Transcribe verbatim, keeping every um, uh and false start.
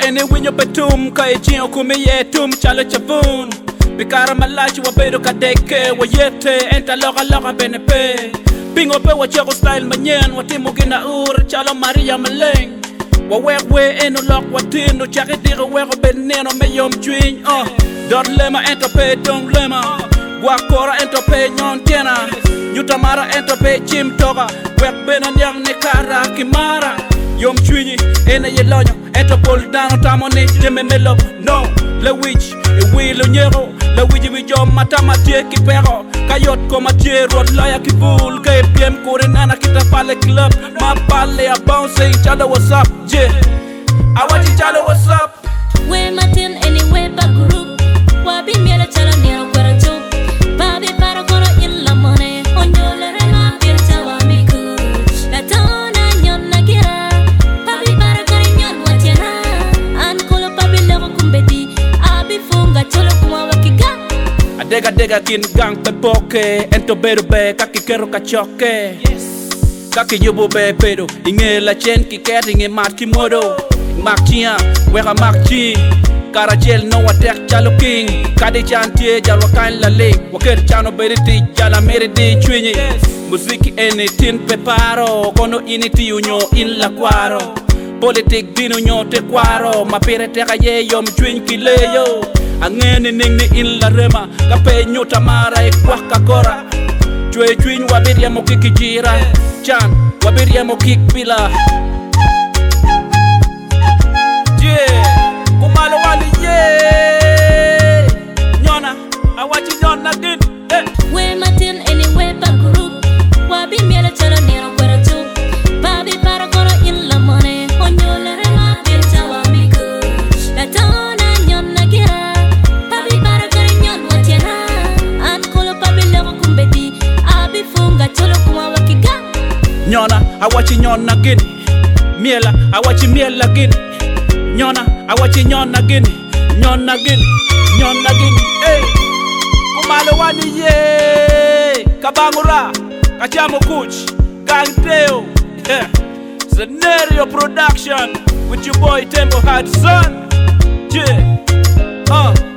ene winyo betum ka ejio kumiye tum chalo chavun bikara malachi wabedo kadeke wayete enta loga loga benepe pingo pe wachego style manyen watimo gina ur chalo Maria Maleng wawekwe eno lok watino chaki diga weko beneno meyom chwiny uh dot lema ento pe dong lema Wakora ento pe nyon tena Nyuta mara ento pe chim toga Wek bena nyang ne kara kimara Yom chwinyi ene ye lonyo Ento pol dano tamoni jeme melo No, le wich e wilo nyero Le wiji wijo mata matie kipero Kayot ko matie rod laya kibul Kaya piem kore nana kita pale club Ma pale a bounce each other what's up Yeah, I want each other what's up We matin anyway back group Wabi miela chala nero kwara chuk Babi para koro illa mone Onyole rema pircha wa miku La tona nyon na gira Babi para kore nyon watiana An kolo babi lewa kumbedi Abi funga cholo kuma wakiga Adega dega kin gang pe poke Ento beru be kaki kero kachoke Kaki yubo be pedo Inge la chen ki ket inge mat ki modo Mak chia, weka mak chi Karajel no watek chalo king Kadi chantie jalo kain la ling Waket chano beriti jala meridi chwinyi Musiki ene tin peparo Kono initi unyo in la kwaro Politik dino nyo te kwaro Mapire teka ye yom chwiny kileyo Angeni ning ni in la rema Kape nyuta mara e kwa kakora Chwe chwiny wabiria mo kikijira Chan wabiria mo kikpila Yeah Kumalo wali yeah Nyona awachi nyona gin eh. We matin anyway back group Wabi miela chala nero kwara chuk Babi para koro illa mone Onyole rema pircha wa miku La tona nyon na gira Babi para kore nyon watiana An kolo babi lewa kumbedi Abi funga cholo kuma wakiga Nyona awachi nyona gin Miela awachi miela gin Nyona awachi nyona gin Nyona gin Nyona gin hey. Kumalo wani ye Kabangura Kachamo kuch Gangdeo yeah. Scenario production With your boy Tempo Hudson Yeah uh.